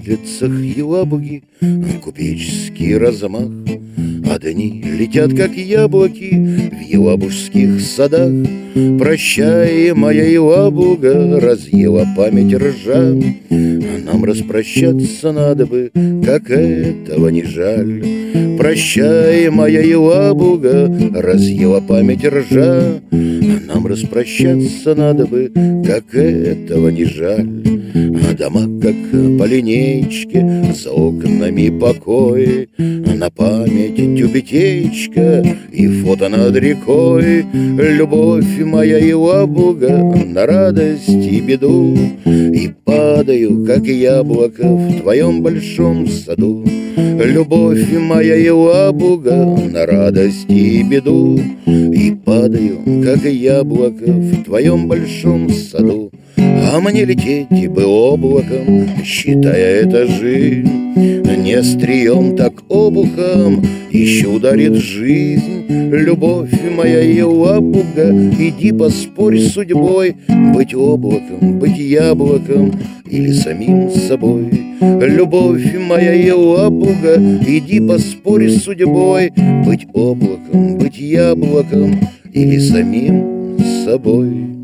медлицах елабуги купеческий размах, а дни летят, как яблоки в елабужских садах. Прощай, моя елабуга, разъела память ржа, нам распрощаться надо бы, как этого не жаль. Прощай, моя елабуга, разъела память ржа, нам распрощаться надо бы, как этого не жаль. А дома, как по линейке, за окнами покой, на память тюбетечка и фото над рекой. Любовь моя елабуга, на радость и беду, и падаю, как яблоко, в твоем большом саду. Любовь моя елабуга, на радость и беду, и падаю, как яблоко, в твоем большом саду. А мне лететь бы облаком, считая это жизнь, не острием, так обухом еще ударит жизнь. Любовь моя елабуга, иди поспорь с судьбой, быть облаком, быть яблоком или самим собой. Любовь моя елабуга, иди поспорь с судьбой, быть облаком, быть яблоком или самим собой.